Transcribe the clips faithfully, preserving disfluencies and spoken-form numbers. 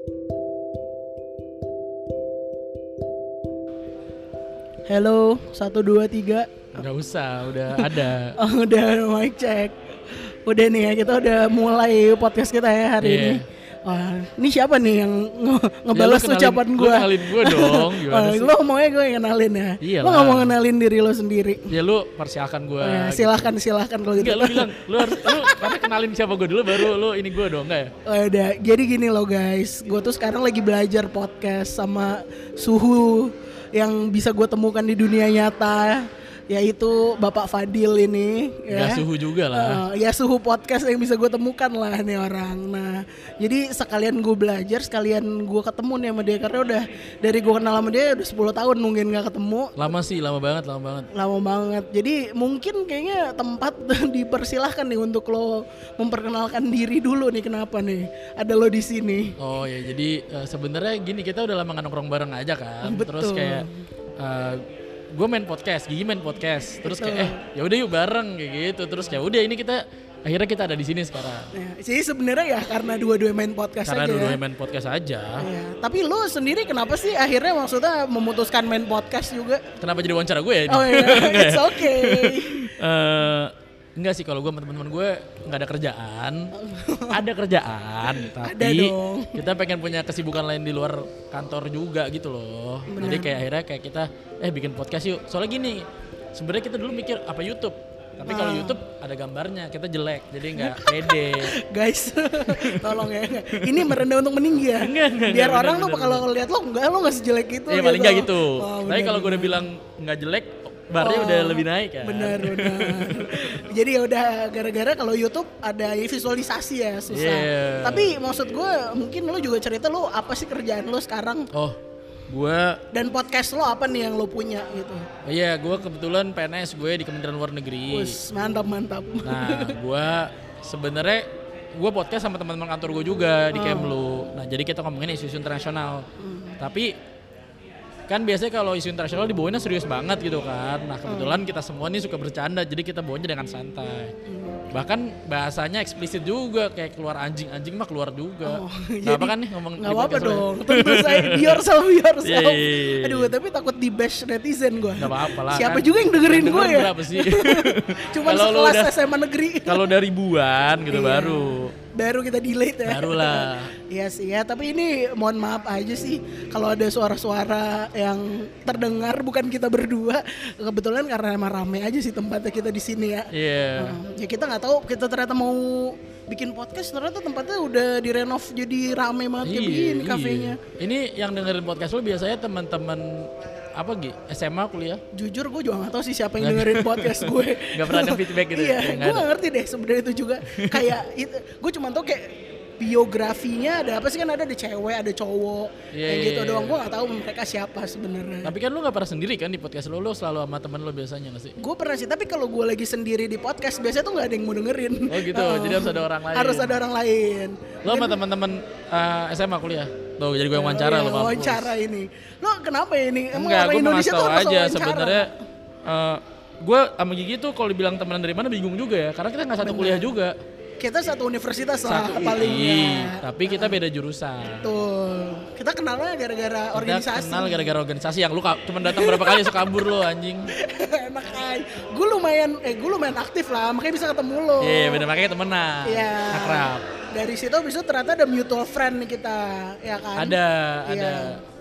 Halo, satu dua tiga. Gak usah, udah ada. Oh, udah mic check. Udah nih ya, kita udah mulai podcast kita ya hari yeah. ini. Wah, ini siapa nih yang nge- ngebalas ya, ucapan gue? Lu kenalin gue dong. Oh, lu maunya gue yang kenalin ya? Iyalah. Lu gak mau kenalin diri lu sendiri? Ya lu persilakan gue. Oh, ya, silahkan, gitu. silahkan kalau gitu. Enggak, lu bilang, lu harus, lu karena kenalin siapa gue dulu baru lu ini gue dong, enggak ya? Oh, udah, jadi gini loh guys, gue tuh sekarang lagi belajar podcast sama suhu yang bisa gue temukan di dunia nyata, yaitu Bapak Fadil ini. Ya, ya suhu juga lah. Uh, ya suhu podcast yang bisa gue temukan lah nih orang. Nah, jadi sekalian gue belajar, sekalian gue ketemu nih sama dia karena udah dari gue kenal sama dia udah sepuluh tahun mungkin gak ketemu. Lama sih, lama banget, lama banget. Lama banget. Jadi mungkin kayaknya tempat dipersilahkan nih untuk lo memperkenalkan diri dulu nih, kenapa nih ada lo di sini. Oh ya, jadi uh, sebenarnya gini, kita udah lama gak nongkrong bareng aja kan. Betul. Terus kayak uh, gue main podcast, Gigi main podcast, terus Betul. kayak eh ya udah yuk bareng kayak gitu, terus ya udah ini kita akhirnya kita ada di sini sekarang. Nah, jadi sebenarnya ya karena dua-dua main podcast karena aja. Karena dua-dua ya. main podcast aja. Ya, tapi lu sendiri kenapa sih akhirnya maksudnya memutuskan main podcast juga? Kenapa jadi wawancara gue ya? Oh iya, it's okay. uh, enggak sih, kalau gue sama teman-teman gue nggak ada kerjaan, ada kerjaan, tapi ada dong. Kita pengen punya kesibukan lain di luar kantor juga gitu loh. Bener. Jadi kayak akhirnya kayak kita eh bikin podcast yuk. Soalnya gini, sebenarnya kita dulu mikir apa YouTube, tapi kalau ah. YouTube ada gambarnya, kita jelek, jadi nggak pede. Guys, tolong ya, ini merendah untuk meninggi ya. Enggak, enggak, biar enggak, orang bener, tuh bener, kalau lihat lo enggak, lo nggak sejelek itu. Iya gitu. Paling nggak gitu. Oh, tapi kalau gue udah bilang nggak jelek, barnya oh, udah lebih naik kan. Benar, benar. Jadi ya udah, gara-gara kalau YouTube ada visualisasi ya susah. Yeah. Tapi maksud gue mungkin lo juga cerita lo apa sih kerjaan lo sekarang? Oh, gue dan podcast lo apa nih yang lo punya gitu? Iya, gue kebetulan P N S gue di Kementerian Luar Negeri. Us, mantap mantap. Nah, gue sebenarnya gue podcast sama teman-teman kantor gue juga di Kemlu. Nah, jadi kita ngomongin isu-isu internasional. Hmm. Tapi kan biasanya kalau isu internasional dibawainnya serius banget gitu kan. Nah kebetulan kita semua nih suka bercanda, jadi kita bawanya dengan santai. Bahkan bahasanya eksplisit juga, kayak keluar anjing-anjing mah keluar juga. Oh, gak apa kan nih ngomong. Gak apa-apa dong, tentu saya be yourself, be yourself. Yeah, yeah, yeah. Aduh tapi takut di bash netizen gue. Gak apa-apa lah. Siapa kan juga yang dengerin gue ya? Berapa sih? Cuma sekelas S M A negeri. Kalau udah ribuan gitu iya. baru. Baru kita delete ya. Barulah. Iya sih ya, tapi ini mohon maaf aja sih kalau ada suara-suara yang terdengar bukan kita berdua. Kebetulan karena emang rame aja sih tempatnya kita di sini ya. Iya. Yeah. Uh, ya kita nggak tahu, kita ternyata mau bikin podcast ternyata tempatnya udah direnov jadi rame banget kayak begini kafenya. Ini yang dengerin podcast lo biasanya teman-teman apa Gi? S M A kuliah? Jujur gue juga gak tahu sih siapa yang dengerin podcast gue. Gak pernah ada feedback gitu? Iya, gue gak ngerti deh sebenarnya itu juga. Kayak itu, gue cuma tau kayak biografinya ada apa sih, kan ada ada cewek, ada cowok, yeah, kayak gitu yeah, doang. Gue gak tahu mereka siapa sebenarnya. Tapi kan lu gak pernah sendiri kan di podcast lo, lu selalu sama temen lo biasanya gak sih? Gue pernah sih, tapi kalau gue lagi sendiri di podcast biasanya tuh gak ada yang mau dengerin. Oh gitu, oh, jadi harus ada orang lain. Harus ada orang lain. Lo sama teman-teman uh, S M A kuliah? Tuh jadi gue yang wawancara oh, iya, lo. Wawancara ini. Lo kenapa ini? Emang enggak, orang Indonesia tuh aja sebenarnya. Uh, gue sama Gigi tuh kalau dibilang temenan dari mana bingung juga ya, karena kita nggak satu Bener. kuliah juga. Kita satu universitas lah satu palingnya. Tapi kita beda jurusan. Betul. Kita kenalnya gara-gara kita organisasi. Kenal gara-gara organisasi yang lu cuma datang berapa kali suka kabur lo anjing. Enak aja. Gue lumayan eh gue lumayan aktif lah, makanya bisa ketemu lo. Iya, yeah, bener, makanya temenan. Iya. Yeah. Akrab. Dari situ abis itu ternyata ada mutual friend nih kita, ya kan? Ada, ya. ada.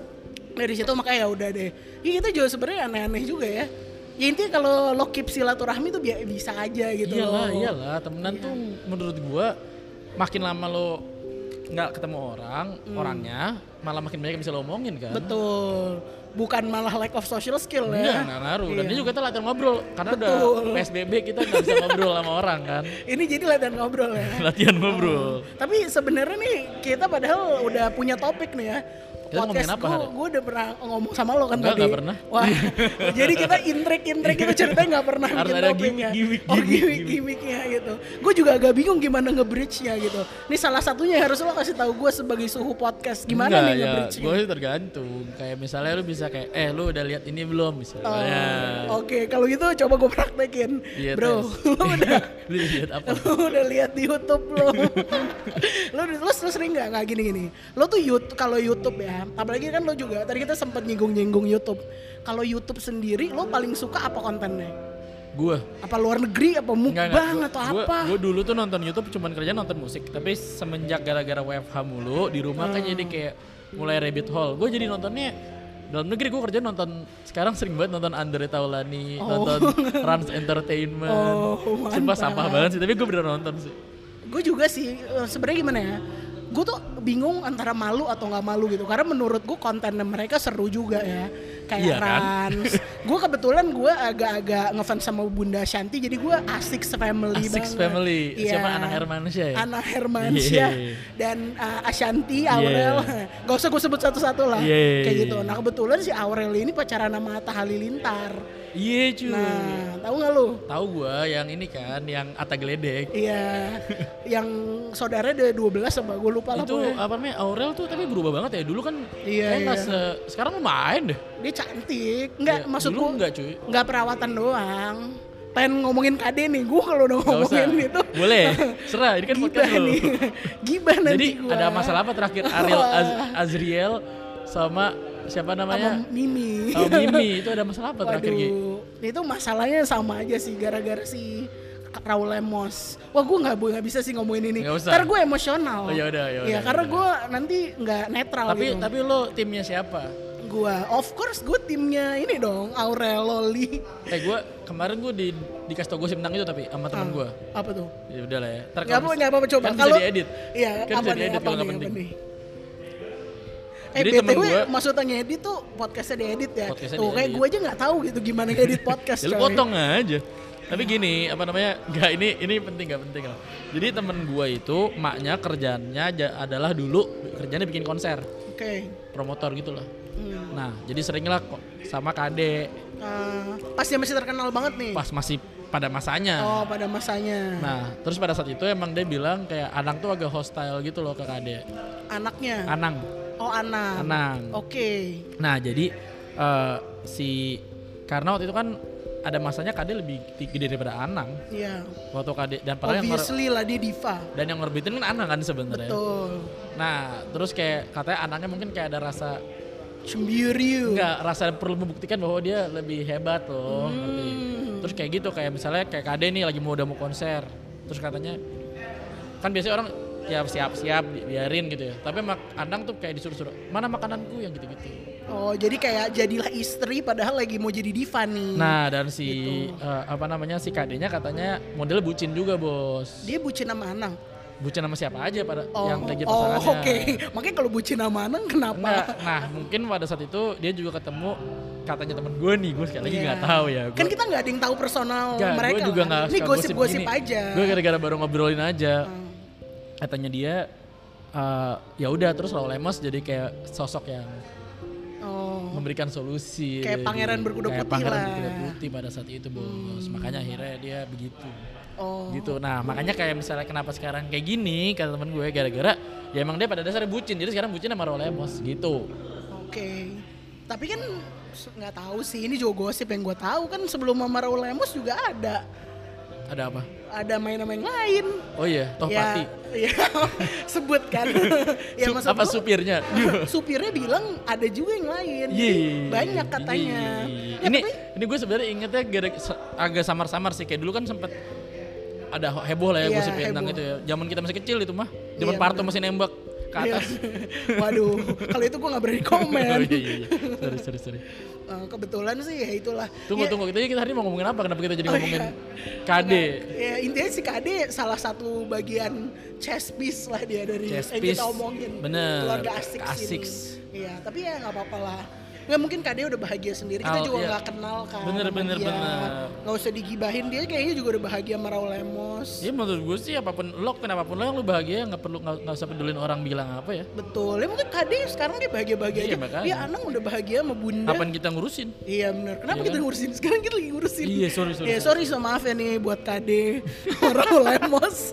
Dari situ makanya ya udah deh. Ya kita juga sebenarnya aneh-aneh juga ya. Ya intinya kalau lo keep silaturahmi tuh bisa aja gitu. Iyalah, loh. iyalah. Temenan iya. tuh menurut gua makin lama lo nggak ketemu orang, hmm. orangnya malah makin banyak yang bisa lo omongin kan. Betul. Bukan malah lack of social skill ya. Iya, nggak ngaruh. Iya. Dan ini juga kita latihan ngobrol. Karena Betul. udah P S B B kita nggak bisa ngobrol sama orang kan. Ini jadi latihan ngobrol ya. Latihan ngobrol. Oh. Tapi sebenarnya nih kita padahal udah punya topik nih ya. Kita ngomongin podcast apa, Har? gue udah pernah ngomong sama lo kan Enggak, tadi. enggak pernah. Wah, jadi kita intrik-intrik itu ceritanya nggak pernah Harus bikin ada topiknya. gimmick, Oh gimmick, gimmick, gimmicknya gitu. Gue juga agak bingung gimana nge-bridge-nya gitu. Ini salah satunya harus lo kasih tahu gue sebagai suhu podcast gimana Enggak, nih ya, nge-bridge-nya. gue sih tergantung. Kayak misalnya lu bisa kayak, eh lu udah lihat ini belum misalnya. Oh, Oke, okay. Kalau gitu coba gue praktekin. Iya, Bro, tes. lo udah Lu lihat apa? lo udah lihat di YouTube lo. lo lo lo sering nggak nggak gini-gini. Lo tuh YouTube kalau YouTube ya, apalagi kan lo juga tadi kita sempat nyinggung-nyinggung YouTube. Kalau YouTube sendiri lo paling suka apa kontennya? Gue Apa luar negeri, apa mukbang atau gua, apa? Gue dulu tuh nonton YouTube cuman kerja nonton musik. Tapi semenjak gara-gara W F H mulu di rumah Hmm. kan jadi kayak mulai rabbit hole. Gue jadi nontonnya dalam negeri. Gue kerja nonton sekarang sering banget nonton Andre Taulani, Oh. nonton Rans Entertainment. Oh, Sumpah mantap. sampah banget sih, tapi gue bener nonton sih. Gue juga sih eh, sebenarnya gimana ya? Gue tuh bingung antara malu atau nggak malu gitu. Karena menurut gue konten mereka seru juga ya. Kayak Iya kan? Rans. Gue kebetulan gue agak-agak ngefans sama Bunda Shanti. Jadi gue asik se-family Asik banget. Family. Iya. Siapa Ana Hermansyah ya? Ana Hermansyah Yeah. dan uh, Ashanti, Aurel. Gak usah gue sebut satu-satu lah. Yeah. Kayak gitu. Nah kebetulan si Aurel ini pacaran sama Atta Halilintar. Iya cuy. Nah tahu nggak lu? Tahu gue yang ini kan, yang Atta Geledek. Iya, yang saudaranya ada dua belas sama gue lupa lah Itu pokoknya. apa namanya, Aurel tuh tapi berubah banget ya. Dulu kan Iya, kayak nggak iya. se- sekarang lumayan deh. Dia cantik, enggak Ya, maksud dulu gue enggak cuy. enggak perawatan doang. Pengen ngomongin K D nih, gue kalau udah Gak usah. ngomongin itu Boleh, serah, ini kan gibah podcast lo. nih, gibah nanti Jadi gua. ada masalah apa terakhir Ariel Az- Azriel sama siapa sama namanya? Mimi. Oh, Mimi, itu ada masalah apa terakhir Gi? Waduh, itu masalahnya sama aja sih gara-gara si Raul Lemos. Wah gue nggak nggak bisa sih ngomongin ini. Nggak usah. Ntar gue emosional. Oh, yaudah, yaudah, Iya karena yaudah. gue nanti nggak netral Tapi gitu. tapi lo timnya siapa? Gua, of course gue timnya ini dong, Aurel Loli. Eh gue kemarin gue di dikasih tau gosip tentang itu tapi sama temen Ah, gue. Apa tuh? Ya udah lah ya. Ntar Gak kalau apa mis- nggak apa-apa coba. Kan bisa Kalau diedit. Iya, Kan apa bisa nih? diedit Apa kalau nih? nggak Apa penting. nih? Eh Jadi B T temen W gua- maksudnya ngedit tuh podcastnya diedit ya. Podcastnya Tuh kayak diedit. gue aja nggak tahu gitu gimana ngedit podcast. Ya lu coy. potong aja. Tapi gini, apa namanya? Enggak, ini ini penting enggak penting lah. Jadi temen gua itu maknya kerjanya ja- adalah dulu kerjanya bikin konser, Oke. promotor gitu lah. Hmm. Nah, jadi sering lah kok sama K D Ah, pas dia masih terkenal banget nih. pas masih pada masanya. Oh pada masanya. Nah, terus pada saat itu emang dia bilang kayak Anang tuh agak hostile gitu loh ke K D. Anaknya. Anang, Oh Anang. Anang. Oke. Nah, jadi eh, si karena waktu itu kan ada masanya K D lebih tinggi daripada Anang Iya. waktu K D dan padahal yang ngor- Obviously lah dia diva. dan yang ngorbitin kan Anang kan sebenarnya. Betul. Nah, terus kayak katanya Anangnya mungkin kayak ada rasa Cemburu. enggak, rasa perlu membuktikan bahwa dia lebbi hebat loh, Hmm. ngerti. Terus kayak gitu, kayak misalnya kayak K D nih lagi mau udah mau konser. Terus katanya kan biasanya orang ya siap-siap di- biarin gitu ya. Tapi mak Anang tuh kayak disuruh-suruh, "Mana makananku?" yang gitu-gitu. Oh jadi kayak jadilah istri padahal lagi mau jadi diva nih. Nah, dan si Gitu. eh, apa namanya si K D-nya katanya model bucin juga, Bos. Dia bucin sama Anang. Bucin sama siapa aja pada Oh, yang lagi oh pasangannya. oke. Makanya kalau bucin sama Anang kenapa? Enggak, nah mungkin pada saat itu dia juga ketemu katanya temen gue nih, gue sekali lagi Iya. nggak tahu ya. Gua, Kan kita nggak ada yang tahu personal Nggak, mereka gue juga lah. nggak Ini suka gosip-gosip gini. aja. Gue gara-gara baru ngobrolin aja. Hmm. Katanya dia eh, ya udah terus Raul Lemos jadi kayak sosok yang Oh. memberikan solusi. Kayak pangeran berkuda Kayak putih pangeran lah. berkuda putih pada saat itu, Bos. Makanya akhirnya dia begitu. Oh. Gitu. Nah, makanya kayak misalnya kenapa sekarang kayak gini kata temen gue gara-gara ya emang dia pada dasarnya bucin. Jadi sekarang bucin sama Raul Lemos gitu. Oke. Tapi kan s- nggak tahu sih, ini juga gosip yang gue tahu kan sebelum sama Raul Lemos juga ada Ada apa? ada main sama yang lain. Oh iya, toh Pati. Ya, sebut kan. Ya Sup- maksud apa gua, supirnya? supirnya bilang ada juga yang lain. Iya. Banyak katanya. Iya. Ya, ini tapi ini gue sebenarnya ingetnya gara- se- agak samar-samar sih, kayak dulu kan sempet ada heboh lah ya Iya, gosip tentang heboh. itu ya. Zaman kita masih kecil itu mah. Zaman Iya, Parto bener. masih nembak ke atas. Waduh, kalau itu gue nggak berani komen. Oh iya iya iya. Sorry sorry sorry. Eh, kebetulan sih ya itulah. Tunggu Ya, tunggu kita kita hari ini mau ngomongin apa? Kenapa kita jadi Oh, ngomongin iya. K D? Ya intinya si K D salah satu bagian chess piece lah dia dari Chess yang piece. kita omongin. Bener. Keluarga asik Asik. sini. Iya, tapi ya nggak apa-apa lah. Nggak mungkin Kade udah bahagia sendiri, kita Al, juga iya. nggak kenal kan. Bener, sama bener, dia. bener. Nggak usah digibahin, dia kayaknya juga udah bahagia sama Raul Lemos. Ya menurut gue sih apapun lo, kenapapun lo yang lo bahagia nggak perlu nggak nggak usah pedulin orang bilang apa ya. Betul, ya mungkin Kade sekarang dia bahagia-bahagia Iya, aja. makanya. Dia Anang udah bahagia sama Bunda. Kapan kita ngurusin? Iya benar. Kenapa Iya kita kan? ngurusin? Sekarang kita lagi ngurusin. Iya, sorry, sorry, Iya, sorry, so maaf ya nih buat Kade Raul Lemos.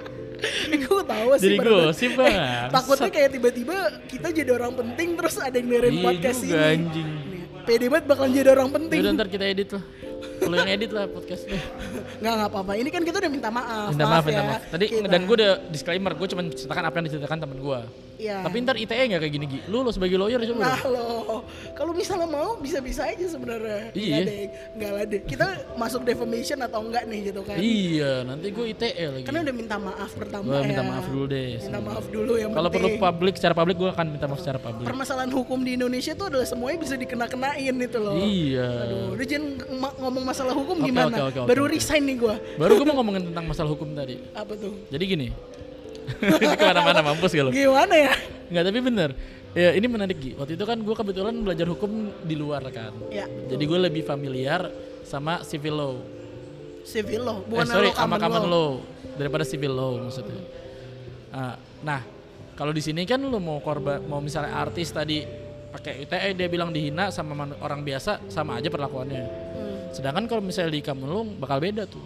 Gue tahu sih. Jadi bener-bener. gosip Eh, banget. takutnya kayak tiba-tiba kita jadi orang penting terus ada yang dengerin Iya podcast juga, ini. anjing. Nih, pede banget bakalan jadi orang penting. Yaudah ntar kita edit lah. Lo yang edit lah podcastnya. Nggak, nggak apa-apa. Ini kan kita udah minta maaf. Minta maaf, minta ya. maaf. Tadi Kita- dan gue udah disclaimer, gue cuma ceritakan apa yang diceritakan temen gue. Iya. Tapi ntar I T E nggak kayak gini Gi. Lu lo sebagai lawyer coba. Nah dong. loh, kalau misalnya mau bisa-bisa aja sebenarnya. Iya. Nggak deh, nggak lah deh. Kita masuk defamation atau enggak nih gitu kan? Iya, nanti gue I T E lagi. Karena udah minta maaf pertama Gue ya. minta maaf dulu deh. Minta maaf dulu yang Kalau perlu penting. publik, secara publik gue akan minta maaf secara publik. Permasalahan hukum di Indonesia tuh adalah semuanya bisa dikena-kenain itu loh. Iya. Aduh, udah jangan ma- ngomong masalah hukum Oke, gimana? oke, oke, oke, Baru oke. resign nih gua. Baru gue mau ngomongin tentang masalah hukum tadi. Apa tuh? Jadi gini. Ini kemana-mana mampus gak lo? Gimana ya? Enggak, tapi bener. Ya ini menarik Gi. Waktu itu kan gue kebetulan belajar hukum di luar kan. Ya. Jadi gue lebih familiar sama civil law. Civil law, Eh, bukan sorry, law, sama common common law. law daripada civil law maksudnya. Ah, nah, kalau di sini kan lu mau korban, mau misalnya artis tadi pakai I T E dia bilang dihina sama man- orang biasa sama aja perlakuannya. Hmm. Sedangkan kalau misalnya di common law bakal beda tuh.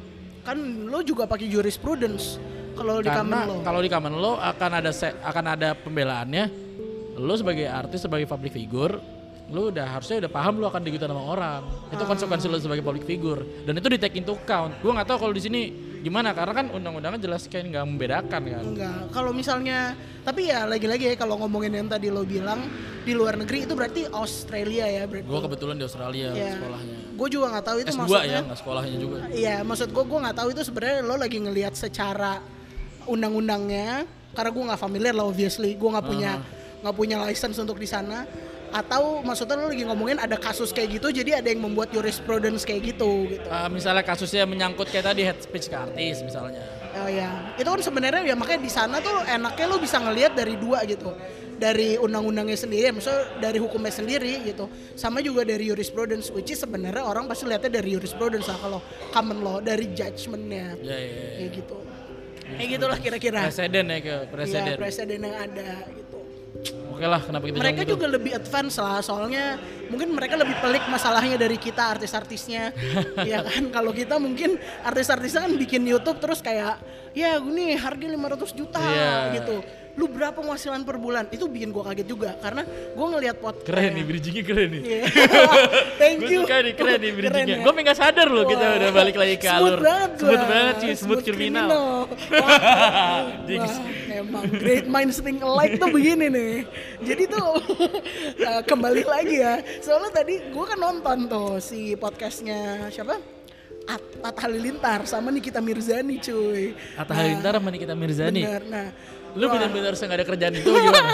Kan lo juga pakai jurisprudence kalau di common Karena law. kalau di common law akan ada se- akan ada pembelaannya. Lu sebagai artis, sebagai public figure, lu udah harusnya udah paham lu akan digituin sama orang. Itu konsekuensi lu sebagai public figure dan itu di take into account. Gua nggak tahu kalau di sini gimana karena kan undang-undangnya jelas kayak nggak membedakan kan. Enggak, kalau misalnya, tapi ya lagi-lagi ya kalau ngomongin yang tadi lo bilang di luar negeri itu berarti Australia ya berarti. Gua kebetulan di Australia Ya. sekolahnya. Gue juga nggak tahu itu S dua maksudnya. ya, nggak sekolahnya juga. Iya, maksud gue gue nggak tahu itu sebenarnya lo lagi ngelihat secara undang-undangnya karena gue nggak familiar lah obviously, gue nggak punya nggak punya license untuk di sana. Atau maksudnya lo lagi ngomongin ada kasus kayak gitu, jadi ada yang membuat jurisprudence kayak gitu gitu. Uh, misalnya kasusnya menyangkut kayak tadi head speech ke artis misalnya. Oh ya, itu kan sebenarnya ya makanya di sana tuh enaknya lo bisa ngelihat dari dua gitu, dari undang-undangnya sendiri, maksudnya dari hukumnya sendiri gitu, sama juga dari jurisprudence, which is sebenarnya orang pasti lihatnya dari jurisprudence lah kalau common law dari judgementnya, Ya, ya, ya. kayak gitu, kayak gitulah kira-kira. Presiden ya ke presiden. Iya, presiden yang ada gitu. Oke lah, kenapa kita Mereka jawab gitu? juga lebih advance lah, soalnya mungkin mereka lebih pelik masalahnya dari kita artis-artisnya. Ya kan, kalau kita mungkin artis-artisnya kan bikin YouTube terus kayak, ya gue harga lima ratus juta Iya. gitu. Lu berapa penghasilan per bulan? Itu bikin gue kaget juga, karena gue ngelihat pot Keren nih, bridgingnya keren nih. Iya. Thank Gue you. suka nih, keren nih bridgingnya. ya. Gue nggak sadar loh kita Wah. udah balik lagi ke Smooth alur. banget gua. Smooth banget sih, smooth, kriminal. Wah, Jinx. wah, emang great minds think alike tuh begini nih. Jadi tuh uh, kembali lagi ya. Soalnya tadi gue kan nonton tuh si podcastnya siapa? At- Atta Halilintar sama Nikita Mirzani cuy. Atta Halilintar sama Nikita Mirzani. Bener, nah. Lu wah, bener-bener nggak ada kerjaan itu gimana?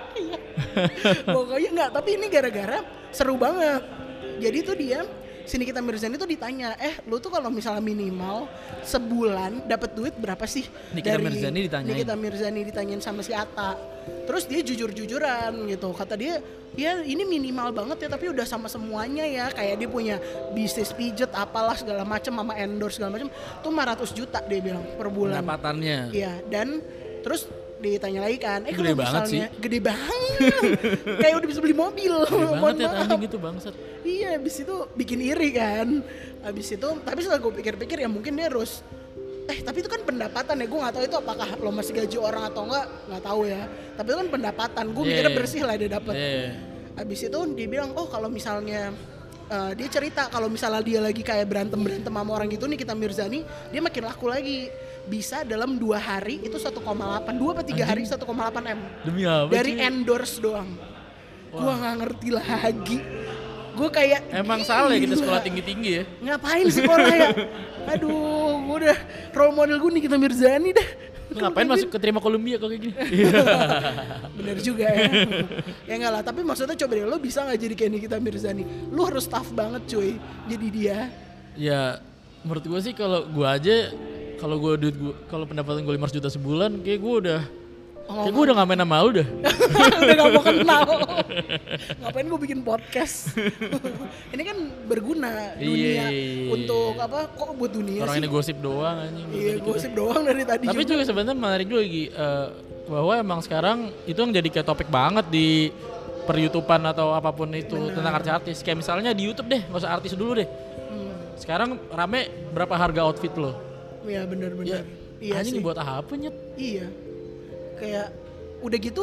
Pokoknya enggak, tapi ini gara-gara seru banget. Jadi tuh dia si Nikita Mirzani tuh ditanya, eh lu tuh kalau misalnya minimal sebulan dapat duit berapa sih? Nikita Mirzani ditanyain. Nikita Mirzani ditanyain sama si Atta. Terus dia jujur-jujuran gitu. Kata dia, ya ini minimal banget ya tapi udah sama semuanya ya. Kayak dia punya bisnis pijet apalah segala macam sama endorse segala macam. Tuh lima ratus juta dia bilang per bulan. Pendapatannya. Iya, dan terus ditanya lagi kan, eh Gede kalau banget misalnya gede banget, kayak udah bisa beli mobil. Gede Mohon banget ya maaf. anjing itu bangsat. Iya, abis itu bikin iri kan, abis itu, tapi setelah gue pikir-pikir ya mungkin dia harus, eh tapi itu kan pendapatan ya, gue nggak tahu itu apakah lo masih gaji orang atau enggak, nggak tahu ya. Tapi itu kan pendapatan, gue Yeah. mikirnya bersih lah dia dapat. Yeah. Abis itu dia bilang, oh kalau misalnya uh, dia cerita kalau misalnya dia lagi kayak berantem berantem sama orang gitu nih, kita Mirzani, dia makin laku lagi. Bisa dalam dua hari itu satu koma delapan, dua atau tiga hari satu koma delapan M. Demi apa Dari sih? endorse doang. Gua nggak ngerti lagi. Gue kayak Emang salah ya kita gila. sekolah tinggi-tinggi ya? Ngapain sekolah ya? Aduh, gue udah role model gue nih kita Mirzani dah. Lu ngapain masuk keterima Columbia kok kayak gini? Bener juga ya. Ya enggak lah, tapi maksudnya coba deh, lo bisa nggak jadi kayak Nikita Mirzani? Lo harus tough banget cuy, jadi dia. Ya menurut gue sih kalau gue aja, kalau gue duit gue, kalau pendapatan gue lima ratus juta sebulan, kayak gue udah Oh, Kayak gue udah gak main sama lu dah. udah gak mau kenal. Ngapain gue bikin podcast? Ini kan berguna dunia Iya. untuk apa? Kok buat dunia Orang sih? ini gosip doang anjing. Iya, gosip doang dari tadi. Tapi juga sebenarnya menarik juga Gi, uh, bahwa emang sekarang itu yang jadi kayak topik banget di per YouTubean atau apapun itu. Bener. Tentang artis-artis. Kayak misalnya di YouTube deh, gak usah artis dulu deh. Hmm. Sekarang rame berapa harga outfit lo? Iya benar-benar. Ya, iya anjing sih. buat apa nyet? Iya. Kayak udah gitu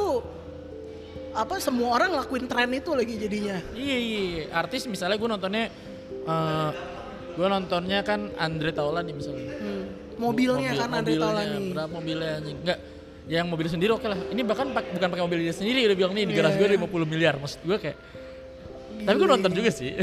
apa semua orang lakuin tren itu lagi jadinya. Iya iya. Artis misalnya gue nontonnya, uh, gue nontonnya kan Andre Taulany misalnya. Hmm. Mobilnya Mobil, kan Andre Taulany. Berapa mobilnya anjing? Enggak. Yang mobil sendiri oke lah. Ini bahkan pak, bukan pakai mobil dia sendiri, udah bilang nih di garasi yeah. gue lima puluh miliar. Maksud gue kayak gini. Tapi gue nonton juga sih.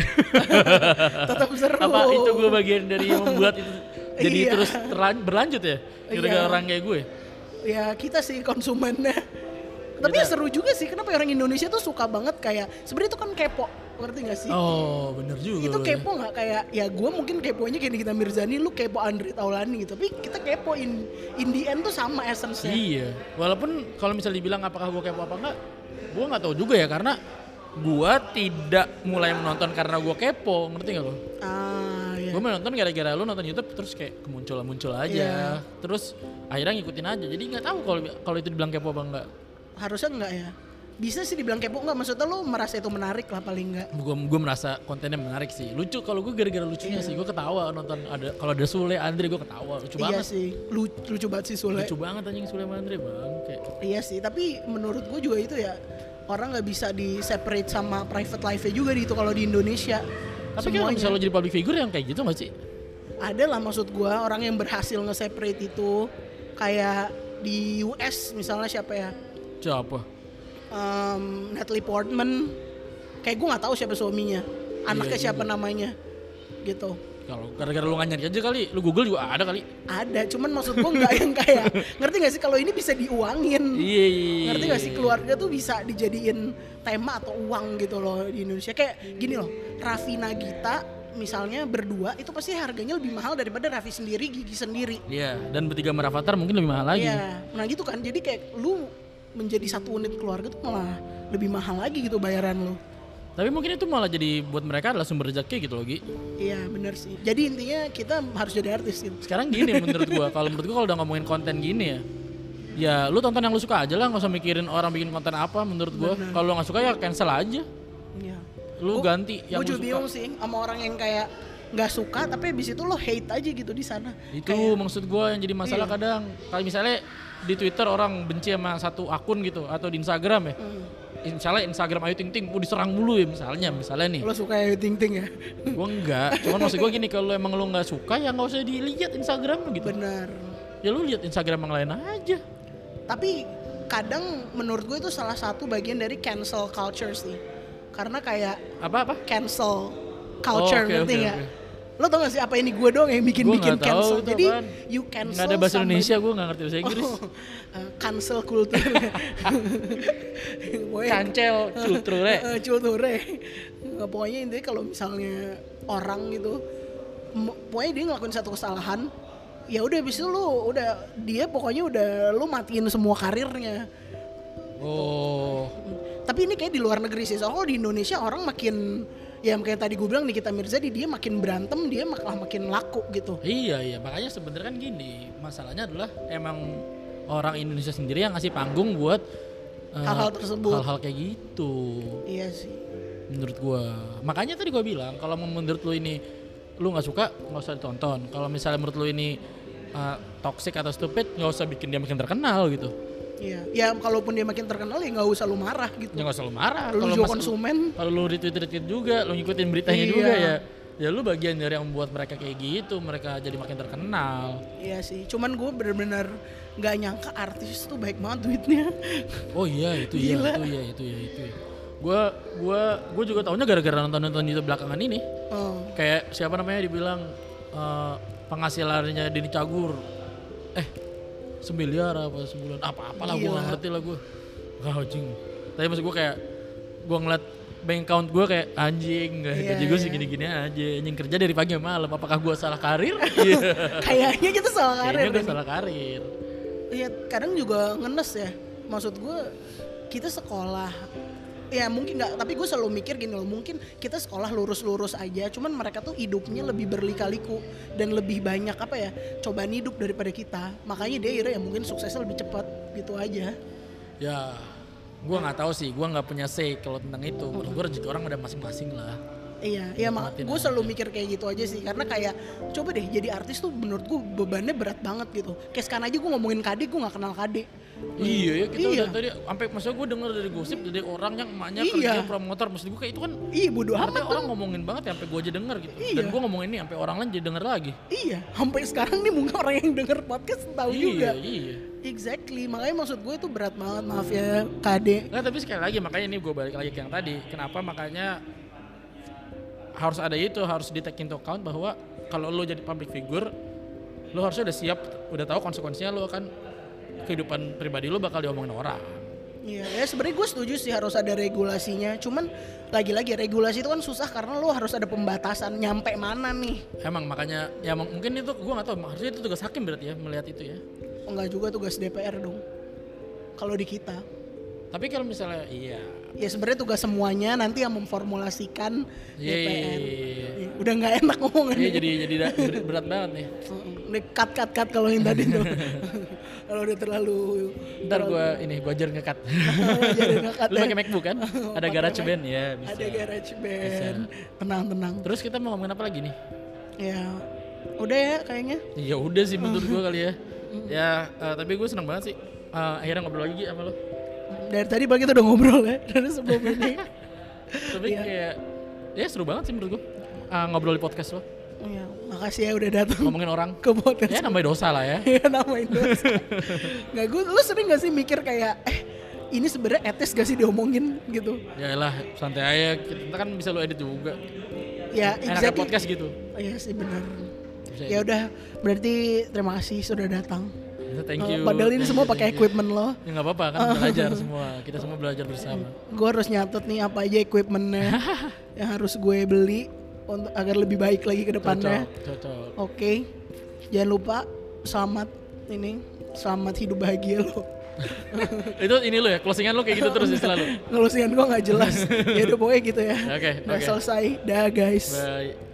Tetap seru. Apa itu gue bagian dari yang membuat itu jadi iya. terus terlan, berlanjut ya? Gara-gara iya. orang kayak gue. Ya kita sih konsumennya. Tapi ya seru juga sih, kenapa orang Indonesia tuh suka banget kayak sebenarnya itu kan kepo, ngerti gak sih? Oh bener juga. Itu kepo nggak kayak ya gue mungkin keponya kayak Nikita Mirzani, lu kepo Andre Taulany gitu. Tapi kita kepo in, in the end tuh sama essence-nya. Iya, walaupun kalau misalnya dibilang apakah gue kepo apa enggak, gue nggak tahu juga ya karena gue tidak mulai menonton karena gue kepo, ngerti gak lo? Ah, iya. Gue menonton gara-gara lu nonton YouTube terus kayak kemuncul-muncul aja, yeah. terus akhirnya ngikutin aja. Jadi nggak tahu kalau kalau itu dibilang kepo apa enggak. Harusnya enggak ya. Bisa sih dibilang kepo enggak, maksudnya lu merasa itu menarik lah paling enggak. Gue gue merasa kontennya menarik sih. Lucu kalau gue gara-gara lucunya yeah. sih. Gue ketawa nonton ada kalau ada Sule, Andre gue ketawa. Lucu iya banget. Iya sih. Lucu, lucu banget sih Sule. Lucu banget anjing Sule sama Andre bang. Kayak. Iya sih, tapi menurut gue juga itu ya orang nggak bisa di separate sama private life-nya juga gitu kalau di Indonesia. Tapi kan bisa lo jadi public figure yang kayak gitu nggak sih? Ada lah maksud gue orang yang berhasil nge-separate itu kayak di U S misalnya siapa ya? Siapa? Um, Natalie Portman, kayak gue nggak tahu siapa suaminya, anaknya iya, siapa iya. namanya, gitu. Kalau gara-gara lu nggak nyari aja kali, lu Google juga ada kali. Ada, cuman maksud gue nggak yang kayak, ngerti nggak sih kalau ini bisa diuangin? Iya. iya ngerti nggak sih keluarga tuh bisa dijadiin tema atau uang gitu loh di Indonesia. Kayak gini loh, Raffi Nagita misalnya berdua itu pasti harganya lebih mahal daripada Raffi sendiri, Gigi sendiri. Iya, dan bertiga sama Rafathar mungkin lebih mahal lagi. Iya, nah gitu kan, jadi kayak lu menjadi satu unit keluarga tuh malah lebih mahal lagi gitu bayaran lo. Tapi mungkin itu malah jadi buat mereka adalah sumber rezeki gitu loh Gi. Iya benar sih. Jadi intinya kita harus jadi artis gitu. Sekarang gini menurut gua, kalau menurut gua kalau udah ngomongin konten gini ya, ya lu tonton yang lu suka aja lah, nggak usah mikirin orang bikin konten apa. Menurut gua kalau lu nggak suka ya cancel aja. Iya. Lu gua, ganti yang lu suka. Gue juga bingung sih sama orang yang kayak nggak suka tapi abis itu lo hate aja gitu di sana. Itu kayak, maksud gua yang jadi masalah iya. kadang. Kalau misalnya di Twitter orang benci sama satu akun gitu atau di Instagram ya. Hmm. Misalnya Instagram Ayu Ting Ting, gue diserang mulu ya misalnya, misalnya nih. Lo suka Ayu Ting Ting ya? Gue enggak, cuman maksud gue gini, kalau emang lo nggak suka ya nggak usah dilihat Instagram gitu. Benar. Ya lo lihat Instagram yang lain aja. Tapi kadang menurut gue itu salah satu bagian dari cancel culture sih. Karena kayak apa apa? Cancel culture, oh, okay, ngerti okay, nggak? Okay. Lo tau gak sih apa ini gue doang yang bikin-bikin bikin cancel. Jadi apaan. you cancel. Nggak ada bahasa somebody. Indonesia, gue nggak ngerti bahasa Inggris. Oh, uh, cancel culture. Cancel culture. Culture. Pokoknya intinya kalau misalnya orang gitu, pokoknya dia ngelakuin satu kesalahan, ya udah abis itu lo udah dia pokoknya udah lo matiin semua karirnya. Oh. Tapi ini kayak di luar negeri sih. Soalnya di Indonesia orang makin ya kayak tadi gue bilang Nikita Mirzani dia makin berantem dia malah makin laku gitu. Iya iya makanya sebenarnya kan gini masalahnya adalah emang orang Indonesia sendiri yang ngasih panggung buat uh, hal-hal tersebut. Hal-hal kayak gitu. Iya sih. Menurut gue makanya tadi gue bilang kalau menurut lu ini lu nggak suka nggak usah ditonton. Kalau misalnya menurut lu ini uh, toxic atau stupid nggak usah bikin dia makin terkenal gitu. Iya, ya kalaupun dia makin terkenal ya nggak usah lu marah gitu. Ya nggak usah lu marah. Lu juga konsumen. Kalau lu retweet-retweet juga, lu ngikutin beritanya iya. juga ya. Ya lu bagian dari yang membuat mereka kayak gitu, mereka jadi makin terkenal. Iya sih, cuman gue benar-benar nggak nyangka artis tuh baik banget duitnya. Oh iya itu ya, itu ya, itu ya, itu ya. Gue gue gue juga taunya gara-gara nonton-nonton YouTube belakangan ini. Oh. Kayak siapa namanya dibilang uh, penghasilannya Denny Cagur. Eh semiliar apa sebulan apa-apalah gue gak ngerti lah gue gak anjing tapi maksud gue kayak gue ngeliat bank account gue kayak anjing gak, yeah, gaji gue yeah. segini-gini aja anjing kerja dari pagi sampai malam apakah gue salah karir? Kayaknya kita salah karir kayaknya gue salah karir iya kadang juga ngenes ya maksud gue kita sekolah ya mungkin nggak, tapi gue selalu mikir gini loh, mungkin kita sekolah lurus-lurus aja, cuman mereka tuh hidupnya lebih berlika-liku dan lebih banyak apa ya cobaan hidup daripada kita, makanya dia akhirnya ya mungkin suksesnya lebih cepat gitu aja. Ya gue nggak tahu sih, gue nggak punya say kalau tentang itu. Menurut gue rezeki orang udah masing-masing lah. Iya, iya mak gue selalu mikir kayak gitu aja sih, karena kayak coba deh jadi artis tuh menurut gue bebannya berat banget gitu. Kayak sekarang aja gue ngomongin Kade, gue nggak kenal Kade. Iya ya, kita iya. udah tadi sampai maksudnya gue denger dari gosip dari orang yang emaknya Iya. kerja promotor, maksud gue kayak itu kan Iya bodo amat artinya orang dong. ngomongin banget ya sampai gue aja denger gitu. Iya. Dan gue ngomongin ini sampai orang lain jadi denger lagi. Iya, sampai sekarang nih mungkin orang yang denger podcast tahu iya, juga. Iya. Exactly, makanya maksud gue itu berat banget, maaf ya Kade. Nah tapi sekali lagi makanya ini gue balik lagi ke yang tadi, kenapa makanya harus ada itu, harus di take into account bahwa kalau lo jadi public figure, lo harusnya udah siap, udah tahu konsekuensinya lo akan kehidupan pribadi lo bakal diomongin orang. Iya, ya sebenarnya gue setuju sih harus ada regulasinya. Cuman lagi-lagi regulasi itu kan susah karena lo harus ada pembatasan nyampe mana nih. Emang makanya ya m- mungkin itu gue nggak tahu, harusnya itu tugas hakim berarti ya melihat itu ya. Enggak juga tugas D P R dong. Kalau di kita. Tapi kalau misalnya iya. Ya sebenarnya tugas semuanya nanti yang memformulasikan D Iya, P R. iya, iya. Ya, udah nggak enak ngomongnya. Iya jadi jadi da- ber- berat banget nih. Nih cut cut cut kalau yang tadi tuh. Kalau udah terlalu. Ntar gue ini gue ajar ngekat. Jadi nge-cut Lu ya. pakai MacBook kan? Ada Pakai garage Mac. band ya bisa. Ada garage band. Bisa. Tenang tenang. Terus kita mau ngomongin apa lagi nih? Ya udah ya kayaknya. Ya udah sih menurut gue kali ya. Ya eh, tapi gue seneng banget sih. Eh, akhirnya ngobrol lagi sama lo. Dari tadi pagi kita udah ngobrol ya dari sebelum ini. Tapi Iya. kayak ya seru banget sih menurut gue. Eh, ngobrol di podcast lo. Iya, makasih ya udah datang Ngomongin orang. ke podcast. Ya nambah dosa lah ya. Ya namain dosa. Nggak, gue lu sering gak sih mikir kayak eh ini sebenarnya etis gak sih diomongin gitu? Ya lah santai aja. Kita kan bisa lo edit juga. Ya Enaknya exactly. podcast gitu. Iya sih benar. Bisa Ya edit. udah berarti terima kasih sudah datang. Thank Eh, you. Padahal ini thank semua you, pakai thank you. equipment lo. Ya nggak apa-apa kan belajar semua. Kita semua belajar bersama. Gue harus nyatet nih apa aja equipmentnya yang harus gue beli untuk agar lebih baik lagi ke depannya. Cocok, cocok. Oke, jangan lupa selamat ini, selamat hidup bahagia lo. Itu ini lo ya, closingan lo kayak gitu terus ya selalu. Ngelusingan gue nggak jelas. Ya udah pokoknya gitu ya. Oke, Udah oke. selesai, dah guys. Bye.